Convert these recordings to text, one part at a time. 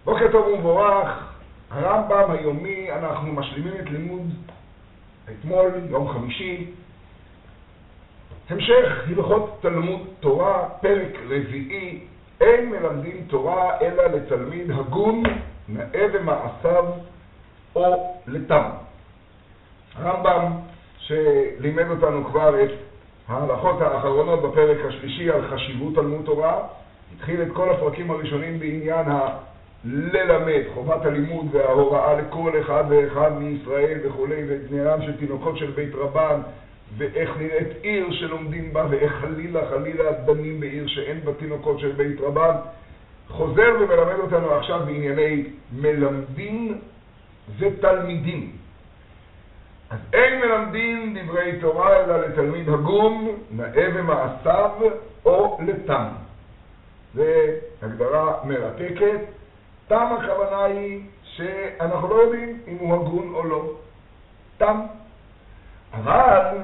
בוקר טוב ומבורך. הרמב"ם היומי, אנחנו משלימים את לימוד אתמול, יום חמישי. המשך הלכות תלמוד תורה, פרק רביעי. אין מלמדים תורה אלא לתלמיד הגון, נאה במעשיו או לתם. הרמב"ם שלימד אותנו כבר את ההלכות האחרונות בפרק השלישי על חשיבות תלמוד תורה, התחיל את כל הפרקים הראשונים בעניין ללמד, חובת הלימוד וההוראה לכל אחד ואחד מישראל וכו', ובניהם של תינוקות של בית רבן, ואיך נראית עיר שלומדים בה, ואיך חלילה דנים בעיר שאין בה תינוקות של בית רבן. חוזר ומלמד אותנו עכשיו בענייני מלמדים ותלמידים. אז אין מלמדים דברי תורה אלא לתלמיד הגון, נאה במעשיו או לתם. זו הגדרה מרתקת. תם הכוונה היא שאנחנו לא יודעים אם הוא הגון או לא. תם. אבל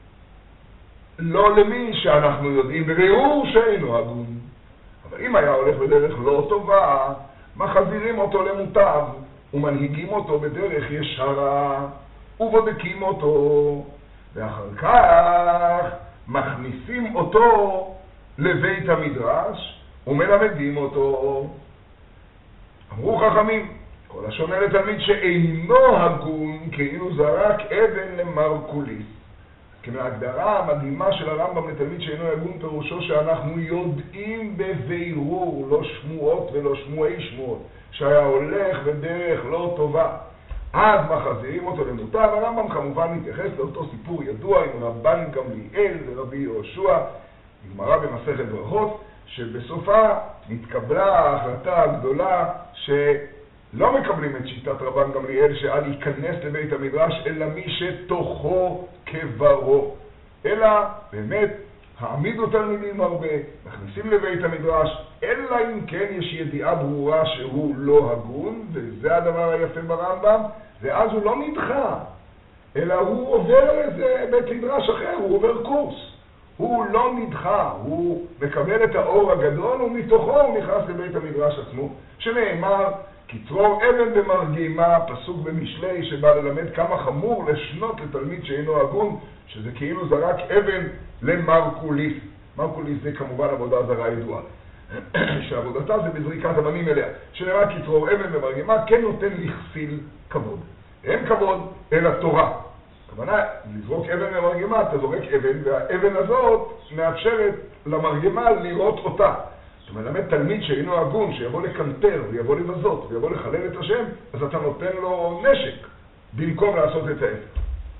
לא למי שאנחנו יודעים בבירור שאינו הגון. אבל אם היה הולך בדרך לא טובה, מחזירים אותו למוטב ומנהיגים אותו בדרך ישרה ובודקים אותו, ואחר כך מכניסים אותו לבית המדרש ומלמדים אותו. אמרו חכמים, כל השונה לתלמיד שאינו הגון כאילו זרק אבן למרקוליס. כמהגדרה המדהימה של הרמב"ם לתלמיד שאינו הגון פירושו שאנחנו יודעים בבירור, לא שמועות ולא שמועי שמועות, שהיה הולך בדרך לא טובה. אז מחזירים אותו למוטב. הרמב"ם כמובן מתייחס לאותו סיפור ידוע עם רבן גמליאל ורבי יהושע, גמרא במסכת ברכות, שבסופה נתקבלה ההחלטה הגדולה שלא מקבלים את שיטת רבן גמליאל שעל להיכנס לבית המדרש אלא מי שתוכו כברו, אלא באמת העמידו תלמידים הרבה, מכניסים לבית המדרש, אלא אם כן יש ידיעה ברורה שהוא לא הגון, וזה הדבר היפה ברמב"ם, ואז הוא לא נדחה, אלא הוא עובר לזה בית מדרש אחר, הוא עובר קורס. הוא לא נדחה, הוא מקבל את האור הגדול ומתוכו הוא נכנס לבית המדרש עצמו, שנאמר, כצרור אבן במרגמה, פסוק במשלי שבא ללמד כמה חמור לשנות לתלמיד שאינו הגון, שזה כאילו זרק אבן למרקוליס. מרקוליס זה כמובן עבודה זרה ידועה, שעבודתה זה בזריקת אבנים אליה, שנאמר כצרור אבן במרגמה, כן נותן לכסיל כבוד. אין כבוד אלא תורה. הכוונה, לזרוק אבן למרגמה, אתה זורק אבן, והאבן הזאת מאפשרת למרגמה לראות אותה. אתה מלמד תלמיד שאינו הגון, שיבוא לקנטר, ויבוא לבזות, ויבוא לחלל את השם, אז אתה נותן לו נשק, במקום לעשות את ההפך.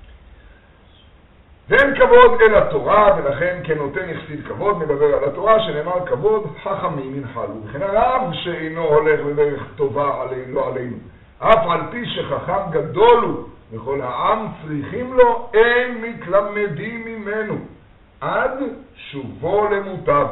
ואין כבוד אלא תורה, ולכן כן נותן יחסיד כבוד, מדבר על התורה, שנאמר כבוד חכמים ינחלו. וכן הרב שאינו הולך בדרך טובה לא עלינו. אף על פי שחכם גדול הוא, וכל העם צריכים לו, אין מתלמדים ממנו, עד שובו למוטב.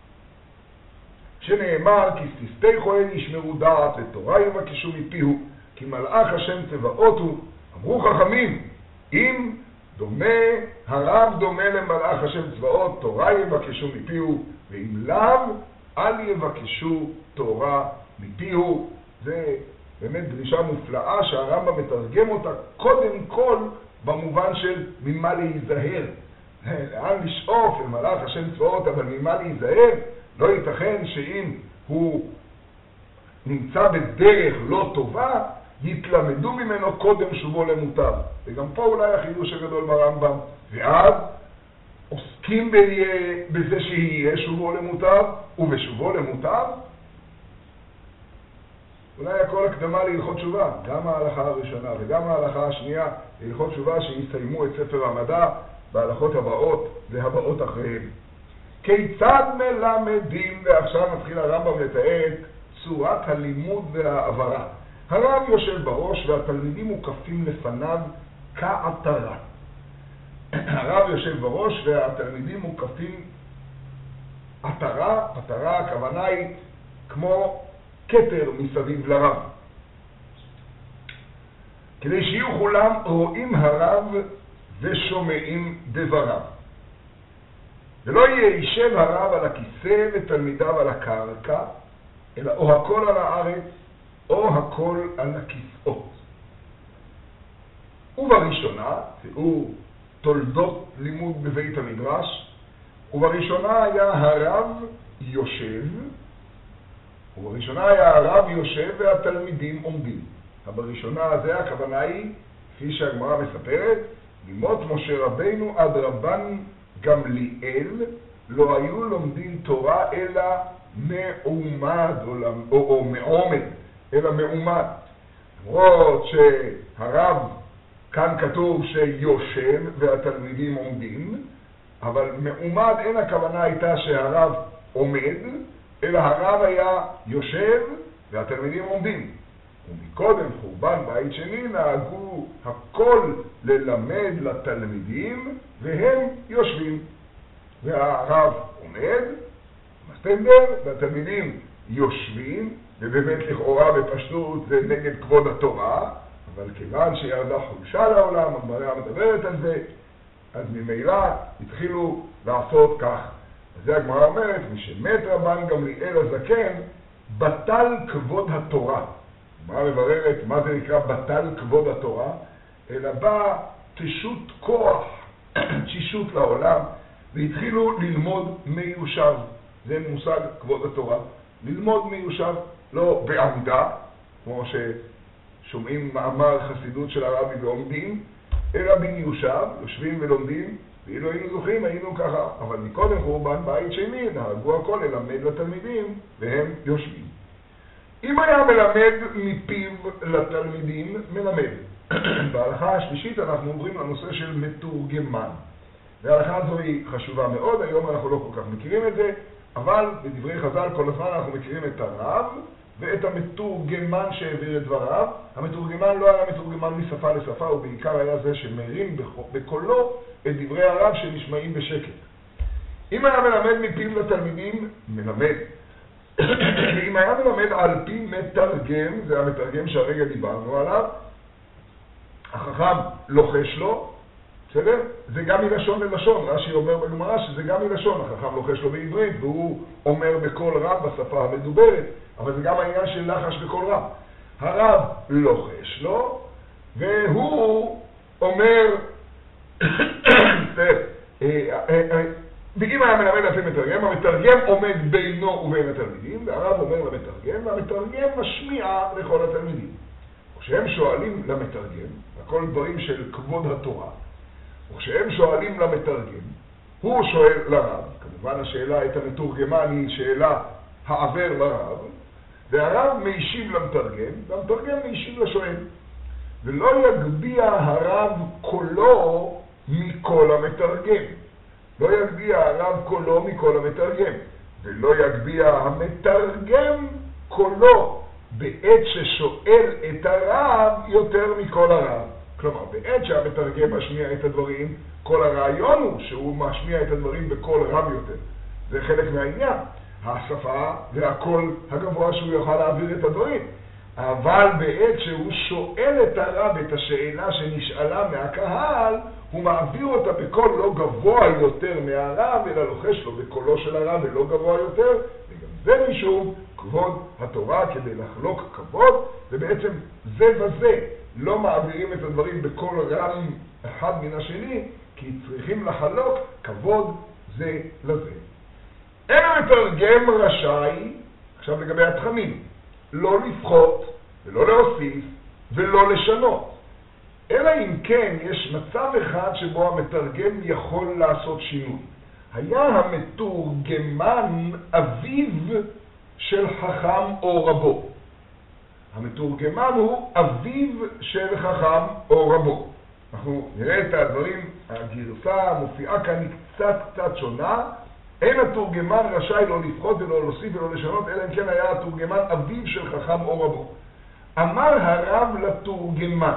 שנאמר, כי סתיסתי כהן ישמרו דעת ותורה יבקשו מפיהו, כי מלאך השם צבאות הוא. אמרו חכמים, אם דומה, הרב דומה למלאך השם צבאות, תורה יבקשו מפיהו, ואם לאו, אל יבקשו תורה מפיהו. זה באמת דרישה מופלאה שהרמב"ם מתרגם אותה קודם כל במובן של ממה להיזהר. לאן לשאוף למלאך השם צבאות, אבל ממה להיזהר? לא ייתכן שאם הוא נמצא בדרך לא טובה, יתלמדו ממנו קודם שובו למוטב. וגם פה אולי החידוש הגדול ברמב"ם. ואז עוסקים בזה שיהיה שובו למוטב, ובשובו למוטב אולי הכל הקדמה להלכות תשובה, גם ההלכה הראשונה וגם ההלכה השנייה, להלכות תשובה שיסיימו את ספר המדע בהלכות הבאות והבאות אחריהם. כיצד מלמדים, ועכשיו מתחיל הרמב"ם לתאר צורת הלימוד והעברה. הרב יושב בראש והתלמידים מוקפים לפניו כעטרה. הרב יושב בראש והתלמידים מוקפים עטרה, עטרה הכוונה היא כמו כתר מסביב לרב. כדי שיהיו כולם רואים הרב ושומעים דבריו. ולא יישב הרב על הכיסא ותלמידיו על הקרקע, אלא או הכל על הארץ, או הכל על הכיסאות. ובראשונה, תיאור תולדות לימוד בבית המדרש, ובראשונה היה הרב יושב, והתלמידים עומדים. הבראשונה הזה הכוונה היא, כפי שהגמרא מספרת, לימות משה רבינו עד רבן גמליאל לא היו לומדים תורה אלא מעומד או מעומד, אלא מעומד. למרות שהרב כאן כתוב שיושב והתלמידים עומדים, אבל מעומד אין הכוונה הייתה שהרב עומד, אלא הרב היה יושב והתלמידים עומדים. ומקודם חורבן בית שני נהגו הכל ללמד לתלמידים והם יושבים. והרב עומד, מסתנדר, והתלמידים יושבים, ובאמת לכאורה בפשטות זה נגד כבוד התורה, אבל כיוון שירדה חולשה לעולם, הגמרא מדברת על זה, אז ממילא התחילו לעשות כך. אז זה הגמרא אומרת, משמת רבן גמליאל הזקן, בטל כבוד התורה. הגמרא מבררת מה זה נקרא בטל כבוד התורה, אלא בא תשות כוח, תשישות לעולם, והתחילו ללמוד מיושב. זה מושג כבוד התורה. ללמוד מיושב, לא בעמדה, כמו ששומעים מאמר חסידות של הרבי ועומדים, אלא במיושב, יושבים ולומדים, ואילו היינו זוכרים, היינו ככה. אבל מקודם חורבן בית שני, נהגו הכל ללמד לתלמידים, והם יושבים. אם היה מלמד מפיו לתלמידים, מלמד. בהלכה השלישית אנחנו עוברים לנושא של מתורגמן. וההלכה הזו היא חשובה מאוד, היום אנחנו לא כל כך מכירים את זה, אבל בדברי חז"ל כל הזמן אנחנו מכירים את הרב ואת המתורגמן שהעביר את דבריו. המתורגמן לא היה מתורגמן משפה לשפה, הוא בעיקר היה זה שמרים בקולו את דברי הרב שנשמעים בשקט. אם היה מלמד מפיו לתלמידים, מלמד. ואם היה מלמד על פי מתרגם, זה המתרגם שהרגע דיברנו עליו, החכם לוחש לו, בסדר? זה גם מלשון ללשון, רש"י אומר בגמרא שזה גם מלשון, החכם לוחש לו בעברית והוא אומר בקול רב בשפה המדוברת, אבל זה גם העניין של לחש בקול רב. הרב לוחש לו והוא אומר, ואם היה מלמד לפי מתרגם, המתרגם עומד בינו ובין התלמידים, והרב אומר למתרגם, והמתרגם משמיע לכל התלמידים. כשהם שואלים למתרגם, הכל דברים של כבוד התורה, וכשהם שואלים למתרגם, הוא שואל לרב, כמובן השאלה את המתורגמן היא שאלה העבר לרב, והרב משיב למתרגם, והמתרגם משיב לשואל. ולא יגביע הרב קולו מכל המתרגם. לא יגביע הרב קולו מכל המתרגם, ולא יגביע המתרגם קולו בעת ששואל את הרב יותר מכל הרב. כלומר, בעת שהמתרגם משמיע את הדברים, כל הרעיון הוא שהוא משמיע את הדברים בקול רב יותר. זה חלק מהעניין, השפה והקול הגבוה שהוא יוכל להעביר את הדברים. אבל בעת שהוא שואל את הרב את השאלה שנשאלה מהקהל, הוא מעביר אותה בקול לא גבוה יותר מהרב, אלא לוחש לו בקולו של הרב ולא גבוה יותר, וגם זה משום כבוד התורה, כדי לחלוק כבוד, ובעצם זה וזה לא מעבירים את הדברים בקול רם אחד מן השני, כי צריכים לחלוק כבוד זה לזה. אין המתרגם רשאי, עכשיו לגבי התחמים, לא לפחות ולא להוסיף ולא לשנות. אלא אם כן יש מצב אחד שבו המתרגם יכול לעשות שינוי. היה המתורגמן אביו של חכם או רבו. המתורגמן הוא אביו של חכם או רבו. אנחנו נראה את הדברים, הגרסה המופיעה כאן היא קצת שונה. אין התורגמן רשאי לא לפחות ולא להוסיף ולא לשנות, אלא אם כן היה התורגמן אביו של חכם או רבו. אמר הרב לתורגמן,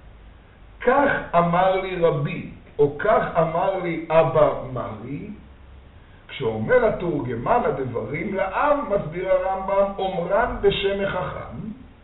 כך אמר לי רבי, או כך אמר לי אבא מרי. כשאומר התורגמן הדברים לעם, מסביר הרמב"ם, אומרן בשם החכם,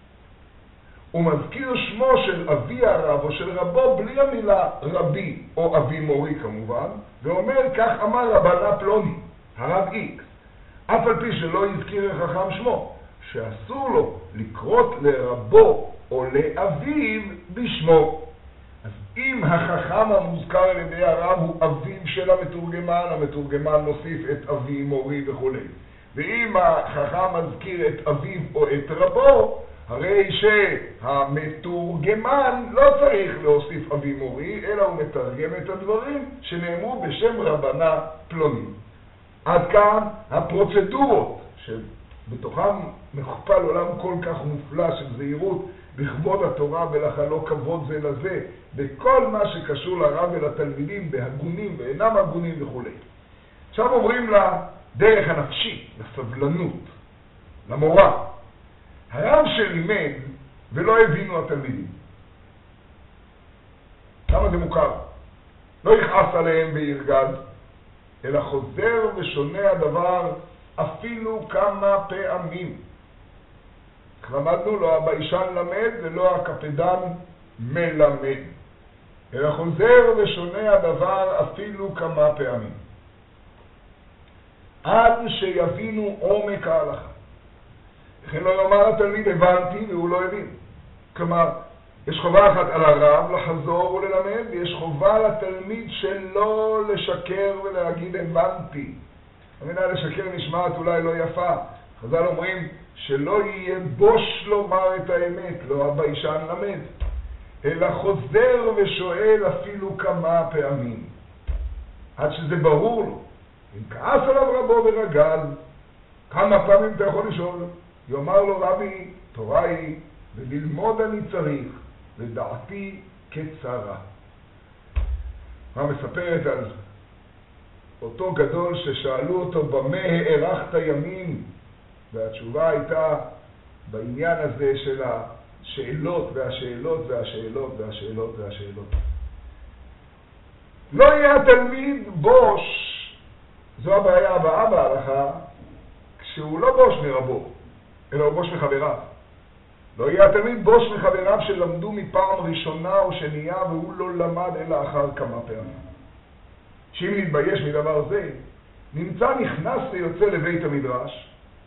הוא מזכיר שמו של אבי הרב או של רבו בלי המילה רבי או אבי מורי כמובן, ואומר כך אמר רבנה פלוני, הרב איקס, אף על פי שלא יזכיר החכם שמו. שאסור לו לקרות לרבו או לאביו בשמו. אז אם החכם המוזכר על ידי הרב הוא אביו של המתורגמן, המתורגמן נוסיף את אבי, מורי וכו'. ואם החכם מזכיר את אביו או את רבו, הרי שהמתורגמן לא צריך להוסיף אבי מורי, אלא הוא מתרגם את הדברים שנאמרו בשם רבנה פלוני. עד כאן הפרוצדורות שבתוכם מכופל עולם כל כך מופלא של זהירות בכבוד התורה ולחלוק כבוד זה לזה, בכל מה שקשור לרב ולתלמידים, בהגונים ואינם הגונים וכו'. עכשיו עוברים לדרך הנפשית, לסבלנות, למורה. הרב שלימד ולא הבינו התלמידים. למה זה מוכר? לא יכעס עליהם וירגד, אלא חוזר ושונה הדבר אפילו כמה פעמים. למדנו לא הביישן למד ולא הקפדן מלמד, אלא חוזר ושונה הדבר אפילו כמה פעמים. עד שיבינו עומק ההלכה. לכן לא יאמר התלמיד הבנתי והוא לא הבין. כלומר, יש חובה אחת על הרב לחזור וללמד, ויש חובה לתלמיד שלא לשקר ולהגיד הבנתי. המילה לשקר נשמעת אולי לא יפה. חז"ל אומרים שלא יהיה בוש לומר את האמת, לא הביישן למד, אלא חוזר ושואל אפילו כמה פעמים, עד שזה ברור לו. אם כעס עליו רבו ורגל, כמה פעמים אתה יכול לשאול? יאמר לו רבי, תורה היא, וללמוד אני צריך, ודעתי קצרה. מה מספרת על אותו גדול ששאלו אותו במה הארכת ימים, והתשובה הייתה בעניין הזה של השאלות והשאלות והשאלות והשאלות והשאלות. לא יהיה התלמיד בוש, זו הבעיה הבאה בהלכה, כשהוא לא בוש מרבו, אלא הוא בוש מחבריו. לא יהיה התלמיד בוש מחבריו שלמדו מפעם ראשונה או שנייה והוא לא למד אלא אחר כמה פעמים. שאם נתבייש מדבר זה, נמצא נכנס ויוצא לבית המדרש,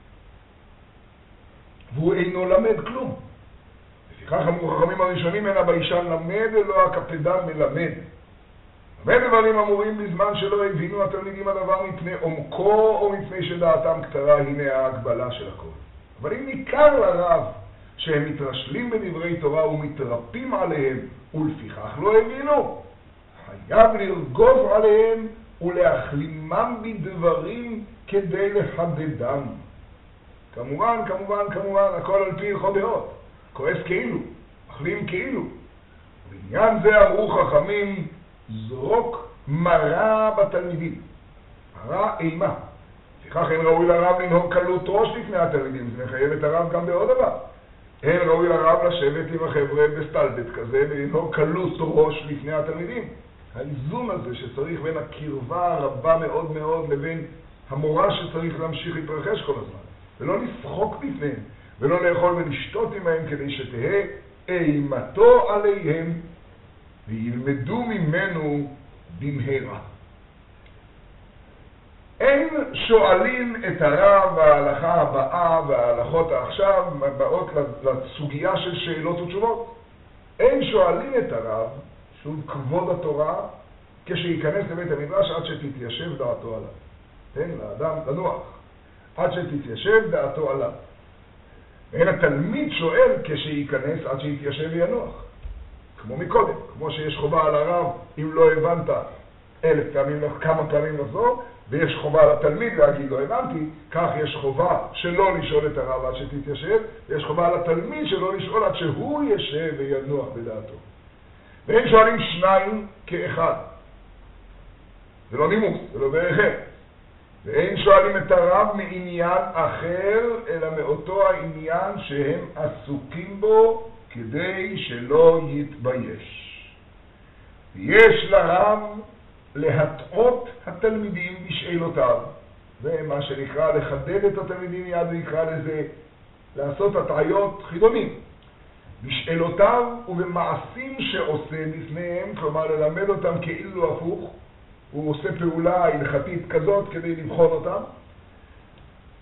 והוא אינו למד כלום. לפיכך אמרו חכמים הראשונים, אין הביישן למד אלא הקפדן מלמד. למד דברים אמורים בזמן שלא הבינו התלמידים הדבר מפני עומקו או מפני שדעתם קצרה, הנה ההגבלה של הכל. אבל אם ניכר לרב שהם מתרשלים בדברי תורה ומתרפים עליהם ולפיכך לא הבינו, חייב לרגוב עליהם ולהחלימם בדברים כדי לחדדם. כמובן, הכל על פי הלכות דעות. כועס כאילו, מחלים כאילו. בעניין זה אמרו חכמים, זרוק מרה בתלמידים. מרה אימה. לפיכך אין ראוי לרב לנהוג קלות ראש לפני התלמידים. זה מחייב את הרב גם בעוד דבר. אין ראוי לרב לשבת עם החבר'ה בסטלבט כזה ולנהוג קלות ראש לפני התלמידים. האיזון הזה שצריך בין הקרבה הרבה מאוד מאוד לבין המורה שצריך להמשיך להתרחש כל הזמן. ולא לשחוק בפניהם, ולא לאכול ולשתות עמהם כדי שתהה אימתו עליהם וילמדו ממנו במהרה. אין שואלים את הרב ההלכה הבאה וההלכות עכשיו באות לסוגיה של שאלות ותשובות. אין שואלים את הרב, שוב כבוד התורה, כשיכנס לבית המדרש עד שתתיישב דעתו עליו. תן לאדם לנוח. עד שתתיישב דעתו עליו. ואין התלמיד שואל כשיכנס עד שיתיישב וינוח. כמו מקודם, כמו שיש חובה על הרב, אם לא הבנת 1000 פעמים, כמה פעמים לחזור, ויש חובה על התלמיד להגיד לא הבנתי, כך יש חובה שלא לשאול את הרב עד שתתיישב, ויש חובה על התלמיד שלא לשאול עד שהוא ישב וינוח בדעתו. ואין שואלים שניים כאחד. זה לא נימוס, זה לא בערכם. ואין שואלים את הרב מעניין אחר, אלא מאותו העניין שהם עסוקים בו, כדי שלא יתבייש. יש לרב להטעות התלמידים בשאלותיו, זה מה שנקרא לחדד את התלמידים, יד ויקרא לזה לעשות הטעיות חידונים. בשאלותיו ובמעשים שעושה בפניהם, כלומר ללמד אותם כאילו הפוך, הוא עושה פעולה הלכתית כזאת כדי לבחון אותם,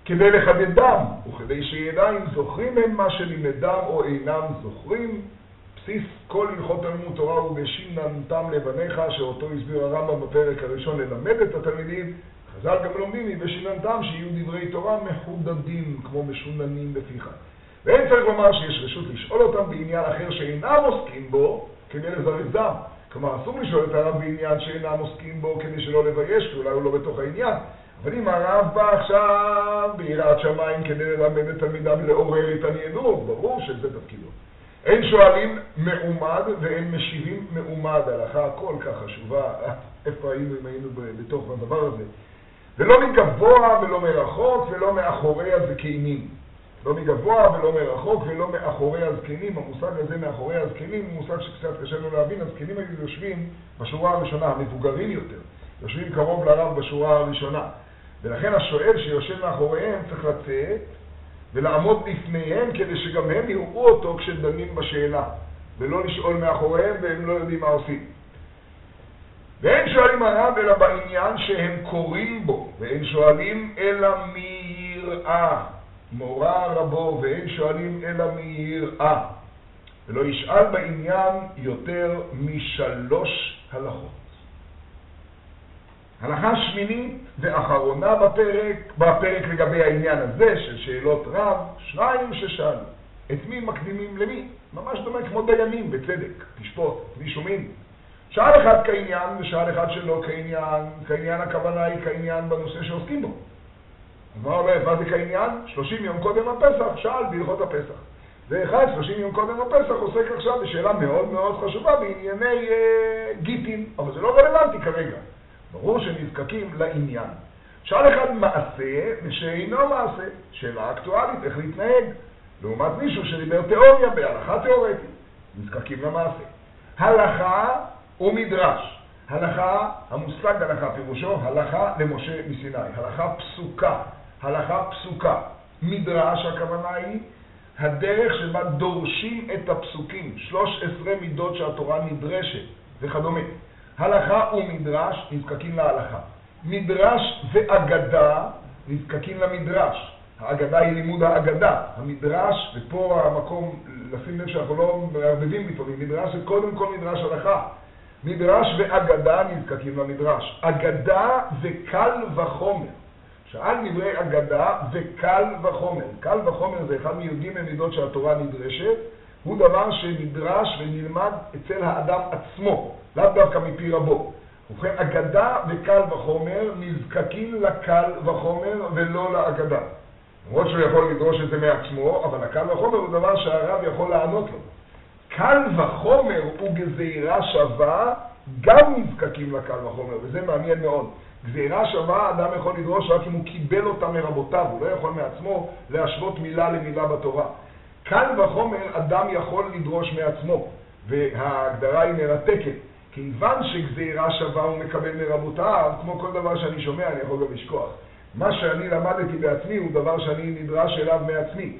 כדי לחדדם, וכדי שידע אם זוכרים הם מה שלימדם או אינם זוכרים. בסיס כל הלכות תלמוד תורה הוא בשיננתם לבניך, שאותו הסביר הרמב"ם בפרק הראשון ללמד את התלמידים. חז"ל גם לומדים בשיננתם שיהיו דברי תורה מחודדים כמו משוננים בפיך. ואין צריך לומר שיש רשות לשאול אותם בעניין אחר שאינם עוסקים בו כדי לזרזם. כלומר, אסור לשאול את הרב בעניין שאינם עוסקים בו כדי שלא לבייש, כי אולי הוא לא בתוך העניין. אבל אם הרב בא עכשיו ביראת שמיים כדי ללמד את תלמידיו לעורר את העניינות, ברור שזה תפקידו. אין שואלים מעומד ואין משיבים מעומד. הלכה כל כך חשובה. איפה היינו אם היינו בתוך הדבר הזה? ולא מגבוה ולא מרחוק ולא מאחורי הזקנים. לא מגבוה ולא מרחוק ולא מאחורי הזקנים. המושג הזה מאחורי הזקנים הוא מושג שקצת קשה לו להבין. הזקנים היו יושבים בשורה הראשונה, המבוגרים יותר. יושבים קרוב לרב בשורה הראשונה. ולכן השואל שיושב מאחוריהם צריך לצאת ולעמוד לפניהם כדי שגם הם יראו אותו כשדנים בשאלה. ולא לשאול מאחוריהם והם לא יודעים מה עושים. ואין שואלים הרב אלא בעניין שהם קוראים בו. ואין שואלים אלא מי יראה. מורה רבו, ואין שואלים אלא מי יראה. ולא ישאל בעניין יותר משלוש הלכות. הלכה שמינית ואחרונה בפרק לגבי העניין הזה של שאלות רב, שניים ששאלו. את מי מקדימים למי? ממש דומה כמו דיינים בצדק, תשפוט, מי שומעים. שאל אחד כעניין ושאל אחד שלא כעניין. כעניין הכוונה היא כעניין בנושא שעוסקים בו. מה אומר, מה זה כעניין? 30 יום קודם הפסח, שאל בהלכות הפסח. ואחד 30 יום קודם הפסח עוסק עכשיו בשאלה מאוד מאוד חשובה בענייני גיטין, אבל זה לא רלוונטי כרגע. ברור שנזקקים לעניין. שאל אחד מעשה ושאינו מעשה, שאלה אקטואלית, איך להתנהג. לעומת מישהו שדיבר תיאוריה בהלכה תיאורטית, נזקקים למעשה. הלכה ומדרש. הלכה, המושג הלכה פירושו, הלכה למשה מסיני. הלכה פסוקה. הלכה פסוקה. מדרש הכוונה היא הדרך שבה דורשים את הפסוקים, 13 מידות שהתורה נדרשת וכדומה. הלכה ומדרש נזקקים להלכה. מדרש ואגדה נזקקים למדרש. האגדה היא לימוד האגדה. המדרש, ופה המקום לשים לב שאנחנו לא מערבבים לפעמים, מדרש זה קודם כל מדרש הלכה. מדרש ואגדה נזקקים למדרש. אגדה זה קל וחומר. שאל דברי אגדה זה קל וחומר. קל וחומר זה אחד מי"ג מידות שהתורה נדרשת. הוא דבר שנדרש ונלמד אצל האדם עצמו, לאו דווקא מפי רבו. ובכן, אגדה וקל וחומר נזקקים לקל וחומר ולא לאגדה. למרות שהוא יכול לדרוש את זה מעצמו, אבל הקל וחומר הוא דבר שהרב יכול לענות לו. קל וחומר וגזירה שווה גם נזקקים לקל וחומר, וזה מעניין מאוד. גזירה שווה אדם יכול לדרוש רק אם הוא קיבל אותה מרבותיו, הוא לא יכול מעצמו להשוות מילה למילה בתורה. קל וחומר אדם יכול לדרוש מעצמו, וההגדרה היא מרתקת. כיוון שגזירה שווה הוא מקבל מרבותיו, כמו כל דבר שאני שומע אני יכול גם לשכוח. מה שאני למדתי בעצמי הוא דבר שאני נדרש אליו מעצמי.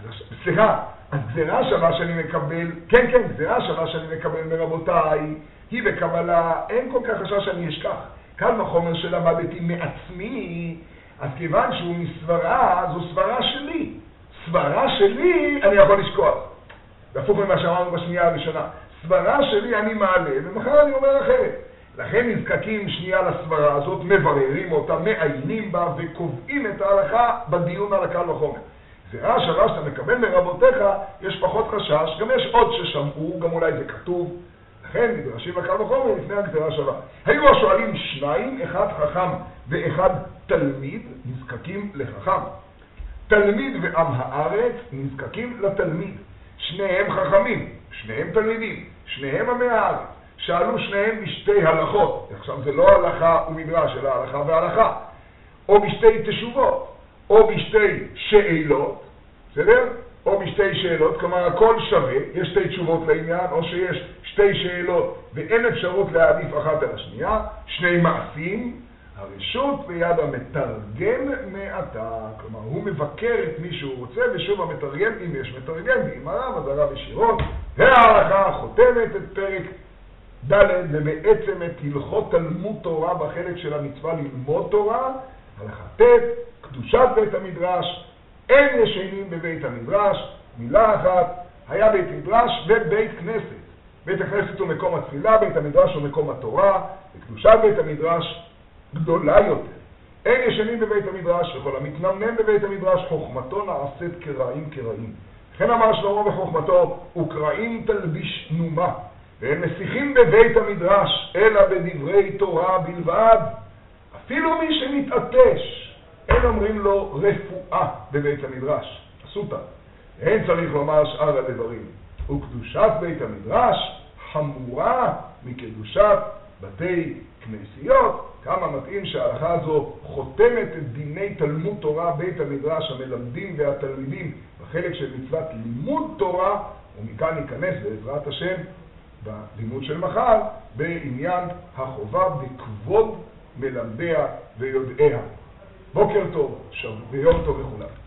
אז גזירה שווה שאני מקבל, כן, גזירה שווה שאני מקבל מרבותיי, היא בקבלה, אין כל כך חשש שאני אשכח. קל וחומר שלמדתי מעצמי, אז כיוון שהוא מסברה, זו סברה שלי. סברה שלי אני יכול לשכוח. והפוך ממה שאמרנו בשנייה הראשונה. סברה שלי אני מעלה, ומחר אני אומר אחרת. לכן נזקקים שנייה לסברה הזאת, מבררים אותה, מעיינים בה, וקובעים את ההלכה בדיון על הקל וחומר. גזירה שווה שאתה מקבל מרבותיך, יש פחות חשש, גם יש עוד ששמעו, גם אולי זה כתוב. לכן נדרשים לקל וחומר לפני הגזירה שווה. היו השואלים שניים, אחד חכם ואחד תלמיד, נזקקים לחכם. תלמיד ועם הארץ נזקקים לתלמיד. שניהם חכמים, שניהם תלמידים, שניהם עמי הארץ. שאלו שניהם בשתי הלכות. עכשיו זה לא הלכה ומדרש, אלא הלכה והלכה. או בשתי תשובות, או בשתי שאלות, בסדר? או בשתי שאלות, כלומר הכל שווה, יש שתי תשובות לעניין, או שיש שתי שאלות ואין אפשרות להעדיף אחת על השנייה, שני מעשים, הרשות ביד המתרגם מעתה, כלומר הוא מבקר את מי שהוא רוצה, ושוב המתרגם, אם יש מתרגם, ואם הרב, אז הרב ישירות, וההלכה חותמת את פרק ד' ובעצם את הלכות תלמוד תורה בחלק של המצווה ללמוד תורה, הלכה ט', קדושת בית המדרש, אין ישנים בבית המדרש, מילה אחת, היה בית מדרש ובית כנסת. בית הכנסת הוא מקום התפילה, בית המדרש הוא מקום התורה, וקדושת בית המדרש גדולה יותר. אין ישנים בבית המדרש, וכל המתנמנם בבית המדרש, חוכמתו נעשית קרעים קרעים. לכן אמר שלמה בחוכמתו, וקרעים תלביש נומה. והם משיחים בבית המדרש, אלא בדברי תורה בלבד. אפילו מי שמתעטש, אין אומרים לו רפואה בבית המדרש, אסותא. אין צריך לומר שאר הדברים. וקדושת בית המדרש חמורה מקדושת בתי כנסיות. כמה מתאים שההלכה הזו חותמת את דיני תלמוד תורה בית המדרש המלמדים והתלמידים בחלק של מצוות לימוד תורה, ומכאן ניכנס בעזרת השם בלימוד של מחר בעניין החובה בכבוד מלמדיה ויודעיה. בוקר טוב, ויום טוב לכולם.